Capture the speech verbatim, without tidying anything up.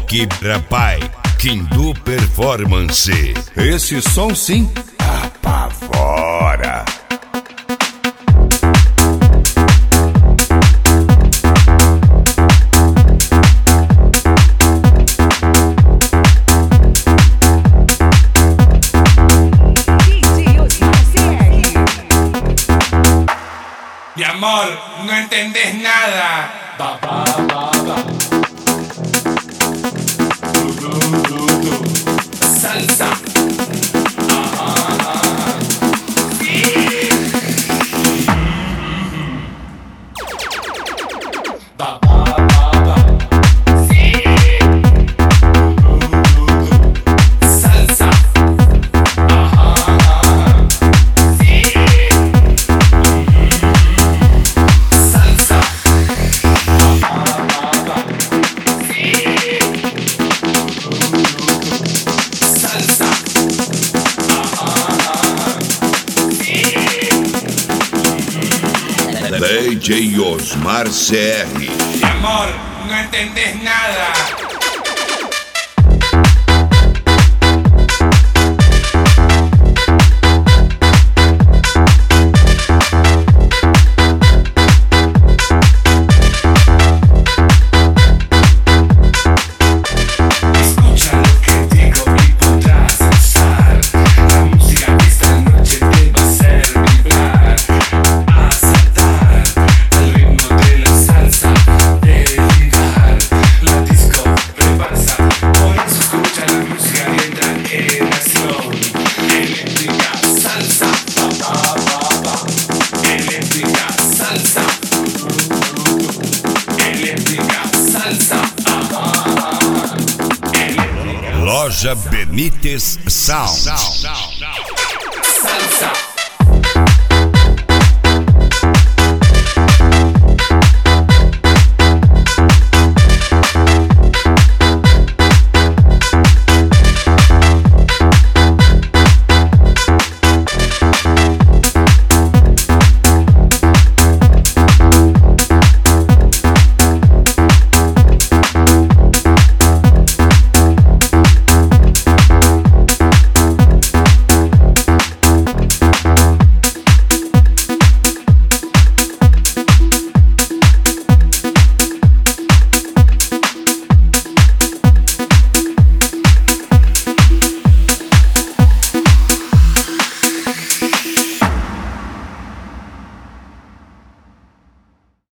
Rock Rapai, Quindu Performance. Esse som sim apavora. Mi amor, no entendés nada. Ba, ba, ba, ba. Du, du, du, du. Salsa. Ajá, ajá. Sí. Ba, ba, ba, ba. Sí. Du, du, du, du. Salsa. Ajá, ajá. Sí. D J Osmar C R. Mi amor, no entendés nada. Loja Benítez Sound. Salsa.